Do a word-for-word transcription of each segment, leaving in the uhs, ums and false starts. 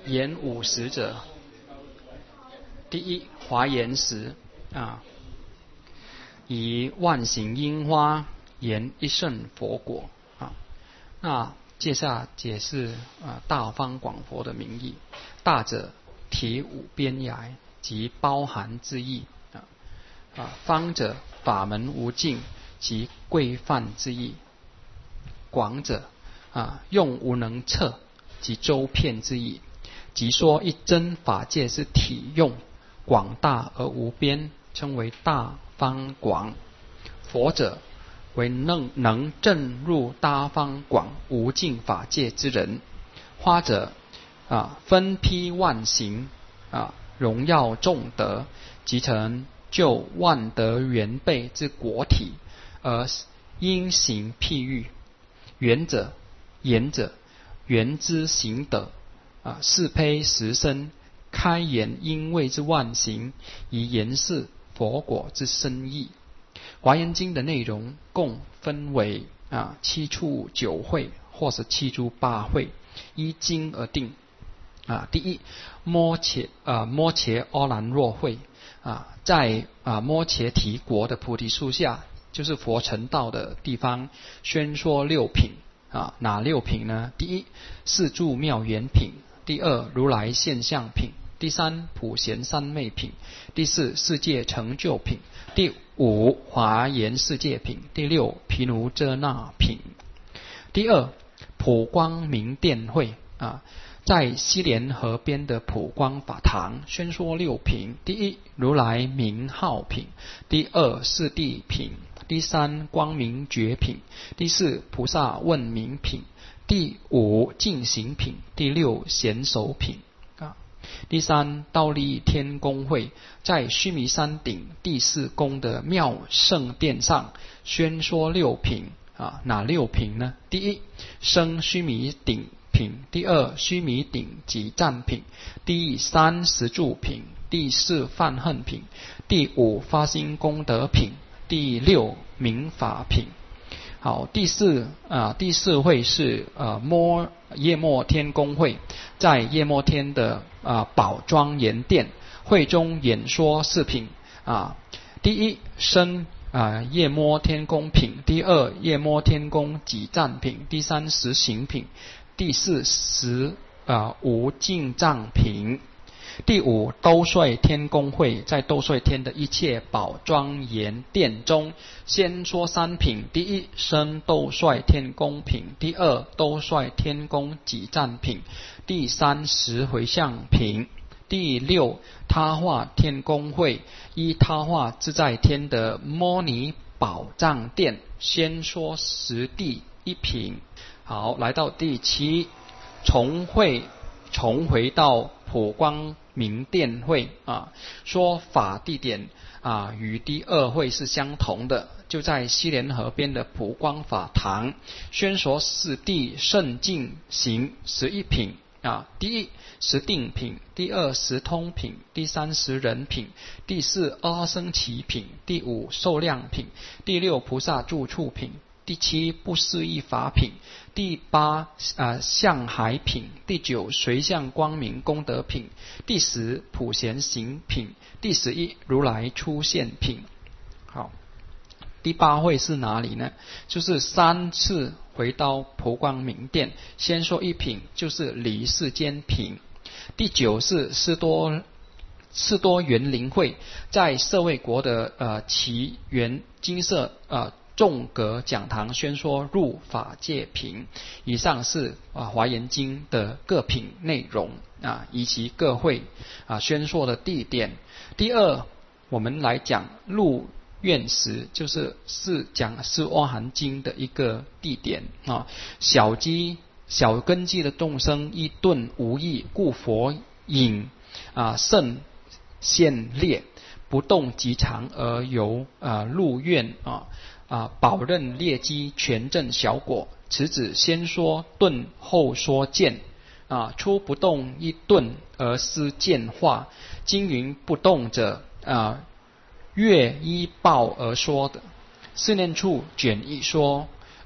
言五十者，第一华严时啊，以万行樱花言一圣佛果啊。那接下解释啊大方广佛的名义，大者体五边涯及包含之意啊啊，方者法门无尽及规范之意，广者啊用无能测及周遍之意，即说一真法界之体用广大而无边，称为大方广。佛者为能能证入大方广无尽法界之人。花者啊分批万行啊荣耀众德，即成就万德圆备之果体，而因行譬喻。圆者言者圆之行德啊是胚实身，开言因位之万行，以言示佛果之深意。华严经的内容共分为啊七处九会或是七处八会，依经而定啊。第一，摩羯啊摩羯阿兰若会啊，在啊摩羯提国的菩提树下，就是佛成道的地方，宣说六品啊。哪六品呢？第一，四住妙圆品；第二，如来现象品；第三，普贤三昧品；第四，世界成就品；第五，华严世界品；第六，毗卢遮那品。第二，普光明殿会啊，在西莲河边的普光法堂宣说六品：第一，如来名号品；第二，四谛品；第三，光明觉品；第四，菩萨问名品；第五，净行品；第六，贤首品。第三，倒立天宫会在须弥山顶第四宫的妙圣殿上宣说六品啊。哪六品呢？第一，生须弥顶品；第二，须弥顶及赞品；第三，十住品；第四，梵恨品；第五，发心功德品；第六，明法品。好，第四啊，第四会是呃摩夜摩天宫会，在夜摩天的啊宝庄严殿，会中演说四品啊。第一，生啊夜摩天宫品；第二，夜摩天宫给赞品；第三，实行品；第四，实啊无尽藏品。第五，兜率天宫会在兜率天的一切宝庄严殿中先说三品：第一，生兜率天宫品；第二，兜率天宫给赞品；第三，十回向品；第六，他化天宫会依他化自在天的摩尼宝藏殿先说十地一品。好，来到第七，重会重回到普光明殿会啊，说法地点啊与第二会是相同的，就在西莲河边的普光法堂，宣说四谛圣净行十一品啊。第一，十定品；第二，十通品；第三，十人品；第四，阿僧祇品；第五，受量品；第六，菩萨住处品；第七，不思议法品；第八啊相海品；第九，随相光明功德品；第十，普贤行品；第十一，如来出现品。好，第八会是哪里呢？就是三次回到普光明殿，先说一品，就是离世间品。第九是斯多斯多园林会，在舍卫国的呃奇园金色呃众阁讲堂宣说入法界品。以上是啊华严经的各品内容啊，以及各会啊宣说的地点。第二，我们来讲入院时，就是是讲是阿含经的一个地点啊。小机小根基的众生一顿无益，故佛引啊圣现列不动即常而由啊入院啊。啊，宝刃劣机全证小果，此指先说顿后说见啊，初不动一顿而思见化，经云不动者啊，月依报而说的。四念处卷一说啊，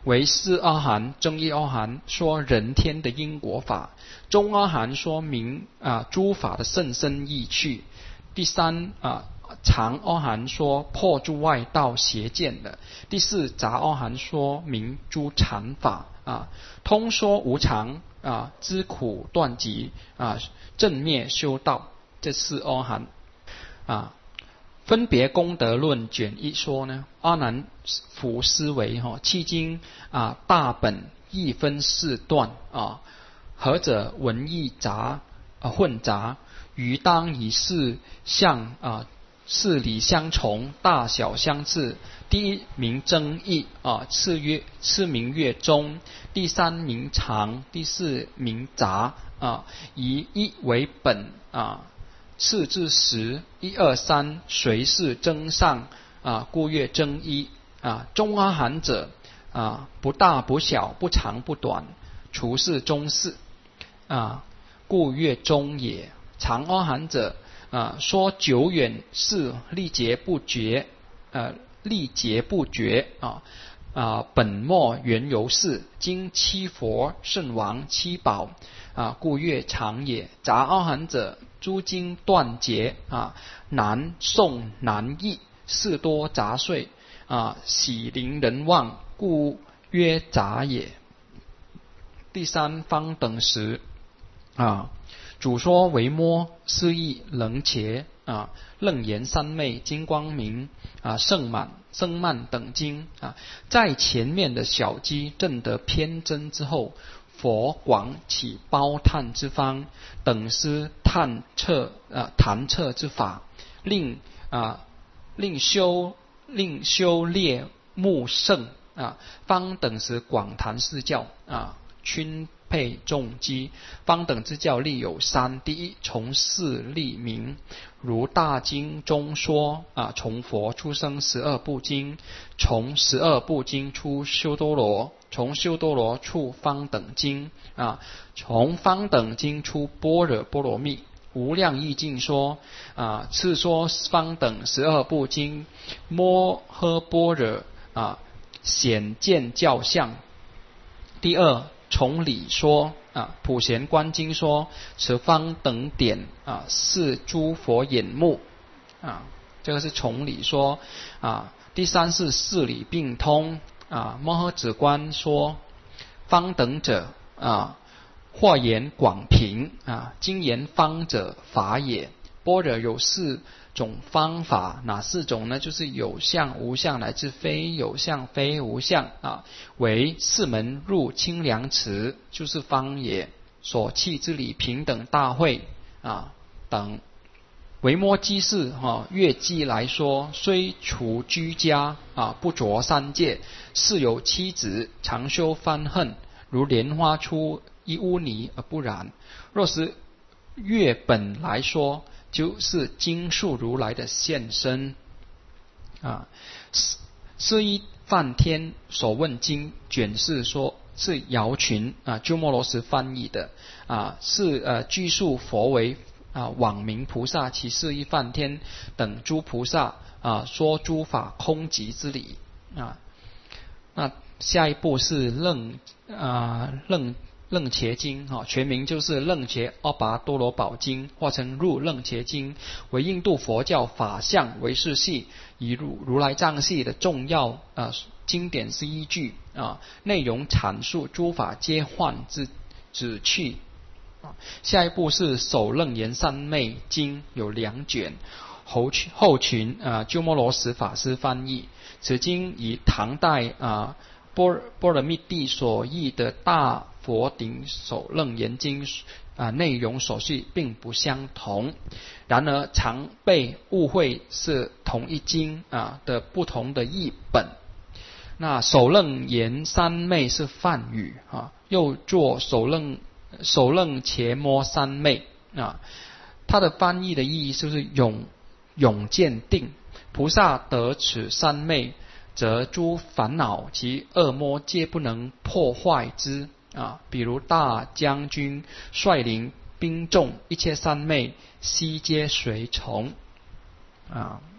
为四阿含，正一阿含说人天的因果法，中阿含说明啊诸法的甚深意趣，第三啊长阿含说破诸外道邪见的，第四杂阿含说明诸禅法啊，通说无常啊，知苦断集啊，正灭修道，这四阿含啊。分别功德论卷一说呢，阿难复思维哈，迄今啊大本亦分四段啊，何者文义杂啊混杂，于当以事相啊事理相从，大小相似。第一名争议啊，次曰次名月中，第三名长，第四名杂啊，以一为本啊。次至十，一二三，随是增上啊，故曰增一啊。中阿含者啊，不大不小，不长不短，除是中士啊，故曰中也。长阿含者啊，说久远是历劫不绝，呃，历劫不绝啊啊，本末缘由是，经七佛圣王七宝啊，故曰长也。杂阿含者，诸经断节啊，难诵难译，事多杂碎啊，喜令人忘，故曰杂也。第三方等时啊，主说维摩、思义、楞伽啊、楞严三昧、金光明啊、圣满、僧曼等经啊，在前面的小机证得偏真之后，佛广起包探之方，等师探测啊弹测之法，令啊令修令修列目圣啊，方等时广谈释教啊，均配众机。方等之教例有三：第一，从事立名，如大经中说啊，从佛出生十二部经，从十二部经出修多罗，从修多罗出方等经啊，从方等经出般若波罗蜜。无量义经说啊，次说方等十二部经，摩诃般若啊，显见教相。第二，从理说啊，普贤观经说，此方等点啊，是诸佛眼目啊，这个是从理说啊。第三是事理并通啊，摩诃止观说，方等者啊，或言广平啊，经言方者法也。般若有四种方法，哪四种呢？就是有相、无相乃至非有相、非无相啊。为四门入清凉池，就是方也。所弃之理平等大会啊等。维摩诘士哈乐记来说，虽除居家啊，不着三戒，是有妻子，常修翻恨，如莲花出一污泥而不染。若是月本来说，就是经述如来的现身啊。是一梵天所问经卷是说，是姚群啊鸠摩罗什翻译的啊，是呃具述佛为啊网明菩萨，其是一梵天等诸菩萨啊，说诸法空寂之理啊。那下一步是楞啊楞楞伽经哈，全名就是楞伽阿跋多罗宝经，化成入楞伽经，为印度佛教法相唯识系以如如来藏系的重要啊经典是依据啊，内容阐述诸法皆幻之旨趣。下一步是首楞严三昧经，有两卷，后群后群啊鸠摩罗什法师翻译。此经以唐代啊波波罗蜜帝所译的大佛顶首楞严经啊内容所叙并不相同，然而常被误会是同一经啊的不同的译本。那首楞严三昧是梵语啊，又作首楞首楞伽摩三昧啊，它的翻译的意义就是永永见定，菩萨得此三昧，则诸烦恼及恶魔皆不能破坏之啊。比如大将军率领兵众，一切三昧悉皆随从啊。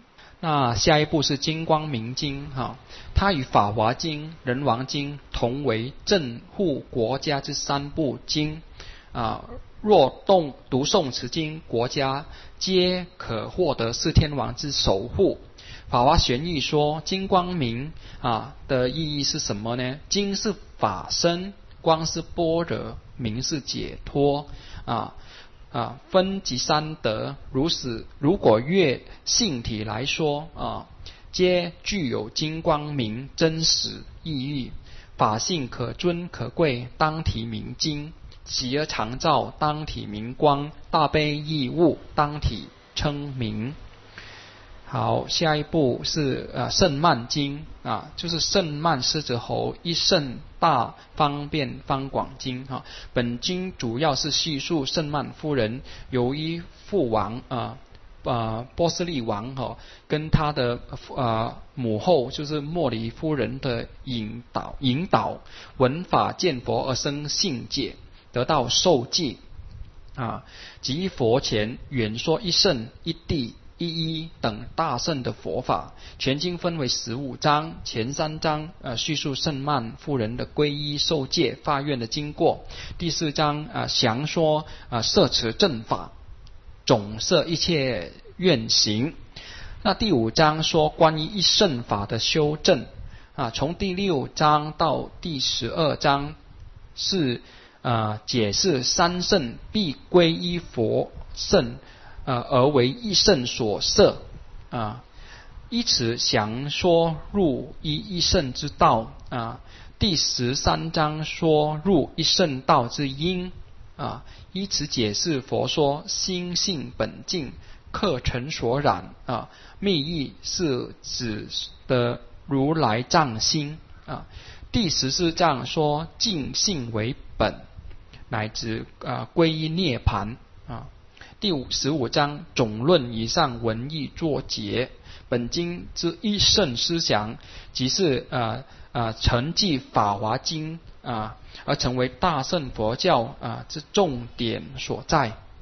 那下一步是金光明经哈，它与法华经、人王经同为镇护国家之三部经啊。若动读诵此经，国家皆可获得四天王之守护。法华玄义说，金光明啊的意义是什么呢？金是法身，光是般若，明是解脱啊。啊，分即三德，如此，如果越性体来说啊，皆具有金光明真实意义。法性可尊可贵，当体明金；喜而常照，当体明光；大悲义物，当体称明。好，下一步是呃圣曼经啊，就是圣曼狮子侯一圣大方便方广经哈、啊。本经主要是叙述圣曼夫人由于父王啊啊波斯利王哈、啊、跟他的啊母后就是莫离夫人的引导引导闻法见佛而生信戒，得到受戒啊，即佛前远说一圣一谛一一等大圣的佛法。全经分为十五章，前三章呃叙述圣曼夫人的皈依受戒发愿的经过，第四章啊详说啊摄持正法，总摄一切愿行。那第五章说关于一圣法的修正啊，从第六章到第十二章是啊解释三圣必皈依佛圣呃，而为一圣所摄啊，依此详说入一一圣之道啊。第十三章说入一圣道之因啊，依此解释佛说心性本净，客尘所染啊，密意是指的如来藏心啊。第十四章说净性为本，乃至啊皈依涅盘啊。第五十五章总论以上文义作结。本经之一圣思想，即是啊啊承继法华经啊，而成为大乘佛教啊之重点所在。